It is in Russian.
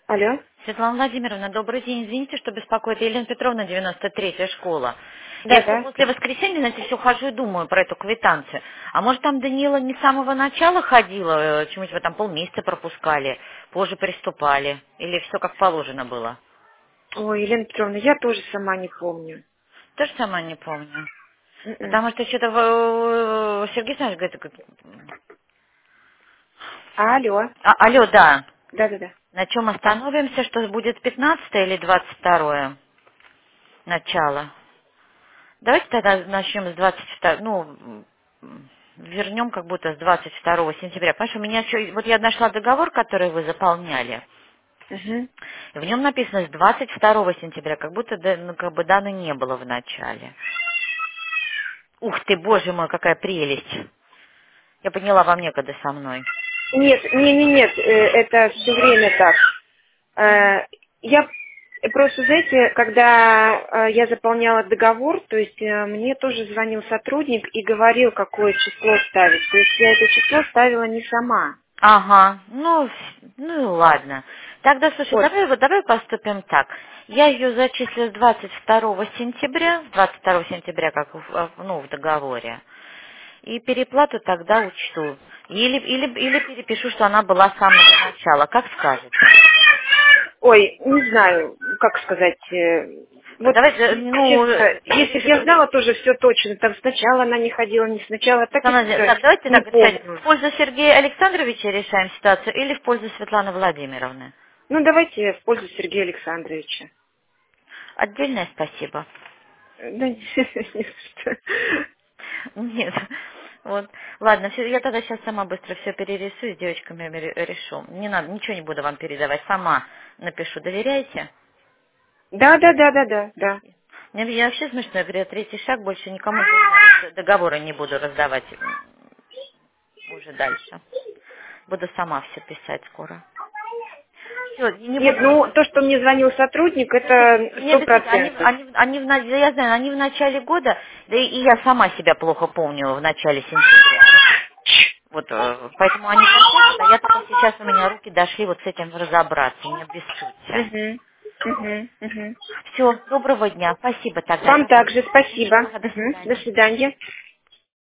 Алло. Светлана Владимировна, добрый день. Извините, что беспокоит. Елена Петровна, 93-я школа. Я все Да-да. после воскресенья, знаете, все хожу и думаю про эту квитанцию. А может, там Данила не с самого начала ходила, чему-нибудь вы там полмесяца пропускали, позже приступали? Или все как положено было? Ой, Елена Петровна, я тоже сама не помню. Тоже сама не помню. Мгм. Потому что что-то Сергей Александрович говорит, Алло. алло, да. Да-да-да. На чем остановимся, что будет 15 или 22 начало? Давайте тогда начнем с 22, вернем как будто с 22 сентября. Потому что у меня еще, вот я нашла договор, который вы заполняли. Угу. В нем написано с 22 сентября, как будто как бы даны не было в начале. Ух ты, боже мой, какая прелесть. Я поняла, вам некогда со мной. Нет, это все время так. Я просто, знаете, когда я заполняла договор, то есть мне тоже звонил сотрудник и говорил, какое число ставить. То есть я это число ставила не сама. Ага, ну и ладно. Тогда, слушай, Вот. давай поступим так. Я ее зачислю с 22 сентября, с 22 сентября, как в договоре. И переплату тогда учту. Или перепишу, что она была с самого начала. Как скажете? Ой, не знаю, как сказать. Вот, Давайте, честно, если бы я знала тоже все точно, там сначала она не ходила, не сначала, так я тоже так, давайте не так решать. помню. В пользу Сергея Александровича решаем ситуацию или в пользу Светланы Владимировны? Ну, давайте в пользу Сергея Александровича. Отдельное спасибо. Да, не что. Нет. Вот. Ладно, я тогда сейчас сама быстро все перерисую, с девочками решу. Не надо, ничего не буду вам передавать. Сама напишу. Доверяете? Да. Мне вообще смешно, я говорю, третий шаг, больше никому даже договора не буду раздавать уже дальше. Буду сама все писать скоро. Все, не Нет, буду. ну, то, что мне звонил сотрудник, Нет, это не сто обязательно. процентов. Я знаю, они в начале года, да и я сама себя плохо помню в начале сентября. Вот, поэтому они подходят, а я только сейчас у меня руки дошли вот с этим разобраться, не обессудьте. Угу. Все, доброго дня, спасибо тогда, Вам давайте. также спасибо. Ага, до До свидания. свидания.